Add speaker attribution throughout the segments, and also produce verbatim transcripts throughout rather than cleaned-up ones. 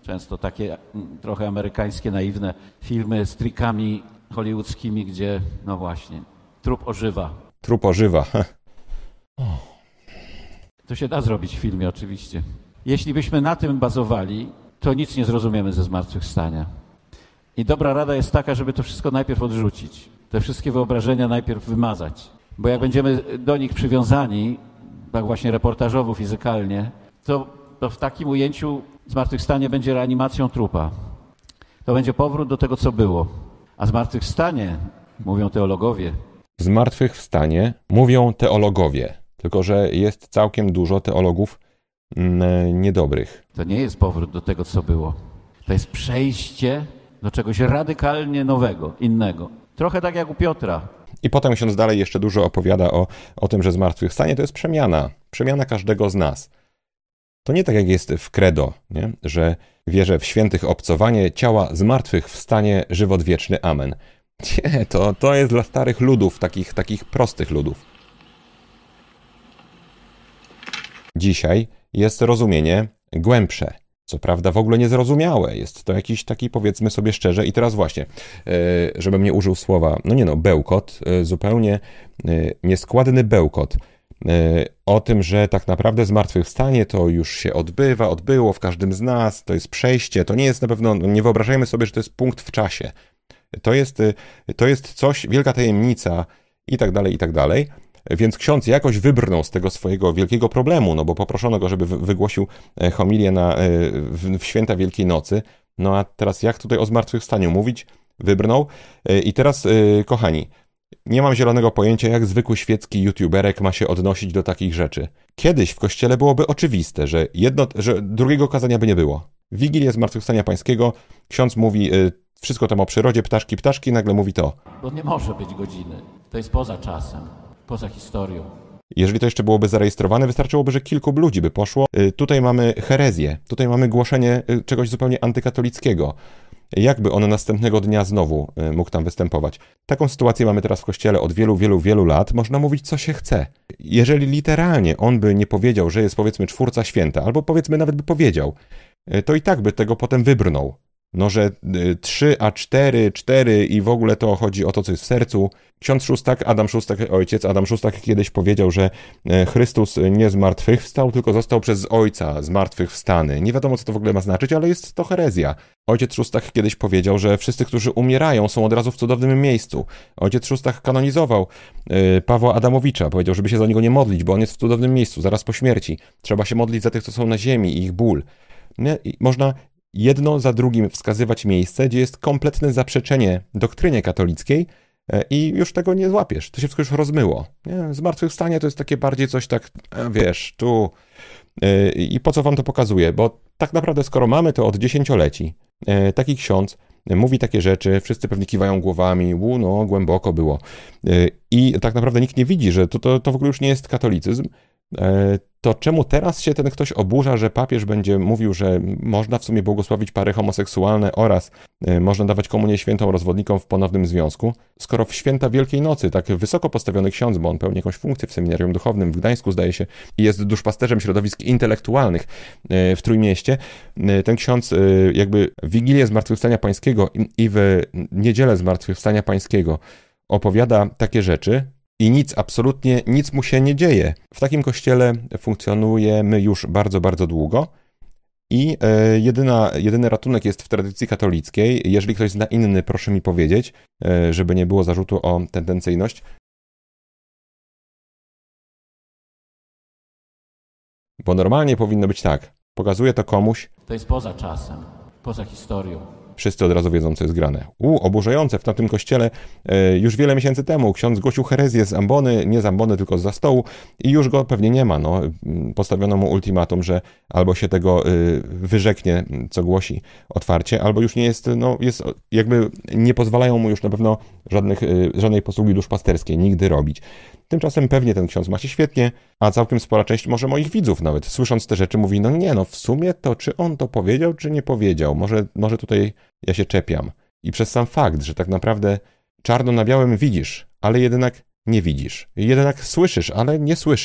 Speaker 1: Często takie trochę amerykańskie, naiwne filmy z trikami hollywoodzkimi, gdzie, no właśnie, trup ożywa.
Speaker 2: Trup ożywa.
Speaker 1: To się da zrobić w filmie oczywiście. Jeśli byśmy na tym bazowali, to nic nie zrozumiemy ze zmartwychwstania. I dobra rada jest taka, żeby to wszystko najpierw odrzucić. Te wszystkie wyobrażenia najpierw wymazać. Bo jak będziemy do nich przywiązani, tak właśnie reportażowo, fizykalnie, to, to w takim ujęciu zmartwychwstanie będzie reanimacją trupa. To będzie powrót do tego, co było. A zmartwychwstanie, mówią teologowie.
Speaker 2: Zmartwychwstanie mówią teologowie, tylko że jest całkiem dużo teologów mm, niedobrych.
Speaker 1: To nie jest powrót do tego, co było. To jest przejście do czegoś radykalnie nowego, innego. Trochę tak jak u Piotra.
Speaker 2: I potem ksiądz dalej jeszcze dużo opowiada o, o tym, że zmartwychwstanie to jest przemiana. Przemiana każdego z nas. To nie tak jak jest w credo, nie? Że wierzę w świętych obcowanie ciała zmartwychwstanie, żywot wieczny. Amen. Nie, to, to jest dla starych ludów, takich, takich prostych ludów. Dzisiaj jest rozumienie głębsze. Co prawda w ogóle niezrozumiałe. Jest to jakiś taki, powiedzmy sobie szczerze, i teraz właśnie, żebym nie użył słowa, no nie no, bełkot, zupełnie nieskładny bełkot o tym, że tak naprawdę zmartwychwstanie to już się odbywa, odbyło w każdym z nas, to jest przejście, to nie jest na pewno, nie wyobrażajmy sobie, że to jest punkt w czasie. To jest, to jest coś, wielka tajemnica i tak dalej, i tak dalej. Więc ksiądz jakoś wybrnął z tego swojego wielkiego problemu, no bo poproszono go, żeby wygłosił homilię na, w, w święta Wielkiej Nocy. No a teraz jak tutaj o zmartwychwstaniu mówić? Wybrnął. I teraz, kochani, nie mam zielonego pojęcia, jak zwykły świecki youtuberek ma się odnosić do takich rzeczy. Kiedyś w kościele byłoby oczywiste, że, jedno, że drugiego kazania by nie było. Wigilię Zmartwychwstania Pańskiego, ksiądz mówi wszystko tam o przyrodzie, ptaszki, ptaszki, nagle mówi to.
Speaker 1: Bo nie może być godziny. To jest poza czasem. Poza historią.
Speaker 2: Jeżeli to jeszcze byłoby zarejestrowane, wystarczyłoby, że kilku ludzi by poszło. Tutaj mamy herezję, tutaj mamy głoszenie czegoś zupełnie antykatolickiego. Jakby on następnego dnia znowu mógł tam występować? Taką sytuację mamy teraz w Kościele od wielu, wielu, wielu lat. Można mówić, co się chce. Jeżeli literalnie on by nie powiedział, że jest, powiedzmy, czwórca święta, albo powiedzmy nawet by powiedział, to i tak by tego potem wybrnął. No, że trzy a cztery, cztery i w ogóle to chodzi o to, co jest w sercu. Ksiądz Szóstak, Adam Szóstak, ojciec Adam Szóstak kiedyś powiedział, że Chrystus nie zmartwychwstał, tylko został przez Ojca zmartwychwstany. Nie wiadomo, co to w ogóle ma znaczyć, ale jest to herezja. Ojciec Szóstak kiedyś powiedział, że wszyscy, którzy umierają, są od razu w cudownym miejscu. Ojciec Szóstak kanonizował Pawła Adamowicza. Powiedział, żeby się za niego nie modlić, bo on jest w cudownym miejscu, zaraz po śmierci. Trzeba się modlić za tych, co są na ziemi i ich ból. I można jedno za drugim wskazywać miejsce, gdzie jest kompletne zaprzeczenie doktrynie katolickiej i już tego nie złapiesz. To się wszystko już rozmyło. Nie? Zmartwychwstanie to jest takie bardziej coś tak, wiesz, tu... I po co wam to pokazuję? Bo tak naprawdę, skoro mamy to od dziesięcioleci, taki ksiądz mówi takie rzeczy, wszyscy pewnie kiwają głowami, u, no, głęboko było. I tak naprawdę nikt nie widzi, że to, to, to w ogóle już nie jest katolicyzm. To czemu teraz się ten ktoś oburza, że papież będzie mówił, że można w sumie błogosławić pary homoseksualne oraz można dawać komunię świętą rozwodnikom w ponownym związku, skoro w święta Wielkiej Nocy tak wysoko postawiony ksiądz, bo on pełni jakąś funkcję w seminarium duchownym w Gdańsku, zdaje się, i jest duszpasterzem środowisk intelektualnych w Trójmieście, ten ksiądz jakby w Wigilię Zmartwychwstania Pańskiego i w Niedzielę Zmartwychwstania Pańskiego opowiada takie rzeczy, i nic, absolutnie nic mu się nie dzieje. W takim kościele funkcjonujemy już bardzo, bardzo długo i e, jedyna, jedyny ratunek jest w tradycji katolickiej. Jeżeli ktoś zna inny, proszę mi powiedzieć, e, żeby nie było zarzutu o tendencyjność. Bo normalnie powinno być tak. Pokazuje to komuś.
Speaker 1: To jest poza czasem, poza historią.
Speaker 2: Wszyscy od razu wiedzą, co jest grane. U, oburzające, w tamtym kościele e, już wiele miesięcy temu ksiądz zgłosił herezję z ambony, nie z ambony, tylko z za stołu i już go pewnie nie ma. No. Postawiono mu ultimatum, że albo się tego y, wyrzeknie, co głosi otwarcie, albo już nie jest, no jest jakby nie pozwalają mu już na pewno żadnych, y, żadnej posługi duszpasterskiej nigdy robić. Tymczasem pewnie ten ksiądz ma się świetnie, a całkiem spora część może moich widzów nawet, słysząc te rzeczy, mówi, no nie, no w sumie to czy on to powiedział, czy nie powiedział? Może, może tutaj ja się czepiam. I przez sam fakt, że tak naprawdę czarno na białym widzisz, ale jednak nie widzisz. Jednak słyszysz, ale nie słyszysz.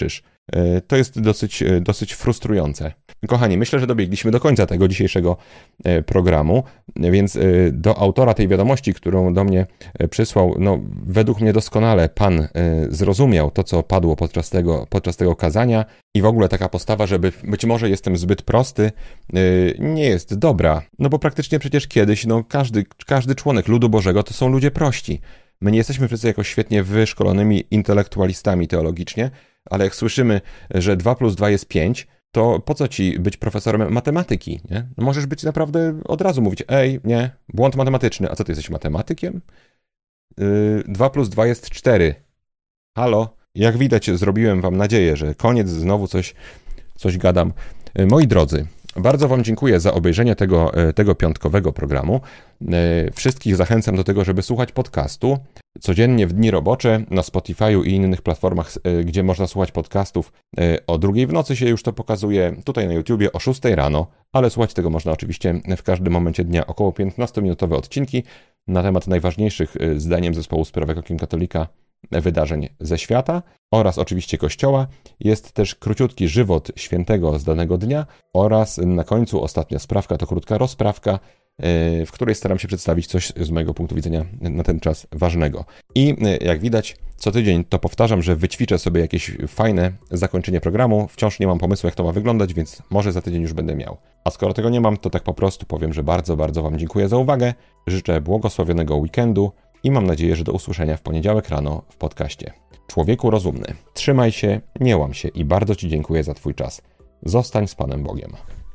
Speaker 2: To jest dosyć, dosyć frustrujące. Kochani, myślę, że dobiegliśmy do końca tego dzisiejszego programu, więc do autora tej wiadomości, którą do mnie przysłał, no według mnie doskonale pan zrozumiał to, co padło podczas tego, podczas tego kazania i w ogóle taka postawa, żeby być może jestem zbyt prosty, nie jest dobra. No bo praktycznie przecież kiedyś, no każdy, każdy członek ludu Bożego to są ludzie prości. My nie jesteśmy wszyscy jakoś świetnie wyszkolonymi intelektualistami teologicznie, ale jak słyszymy, że dwa plus dwa jest pięć, to po co ci być profesorem matematyki, nie? No możesz być naprawdę od razu mówić, ej, nie, błąd matematyczny, a co ty jesteś matematykiem? Yy, dwa plus dwa jest cztery. Halo? Jak widać, zrobiłem wam nadzieję, że koniec, znowu coś, coś gadam. Yy, moi drodzy, bardzo wam dziękuję za obejrzenie tego, tego piątkowego programu. Wszystkich zachęcam do tego, żeby słuchać podcastu codziennie w dni robocze na Spotify'u i innych platformach, gdzie można słuchać podcastów. O drugiej w nocy się już to pokazuje, tutaj na YouTubie o szóstej rano, ale słuchać tego można oczywiście w każdym momencie dnia. Około piętnastominutowe odcinki na temat najważniejszych, zdaniem Zespołu z Prawego Okiem Katolika, wydarzeń ze świata oraz oczywiście Kościoła. Jest też króciutki żywot świętego z danego dnia oraz na końcu ostatnia sprawka to krótka rozprawka, w której staram się przedstawić coś z mojego punktu widzenia na ten czas ważnego. I jak widać, co tydzień to powtarzam, że wyćwiczę sobie jakieś fajne zakończenie programu. Wciąż nie mam pomysłu, jak to ma wyglądać, więc może za tydzień już będę miał. A skoro tego nie mam, to tak po prostu powiem, że bardzo, bardzo wam dziękuję za uwagę. Życzę błogosławionego weekendu i mam nadzieję, że do usłyszenia w poniedziałek rano w podcaście. Człowieku rozumny, trzymaj się, nie łam się i bardzo ci dziękuję za twój czas. Zostań z Panem Bogiem.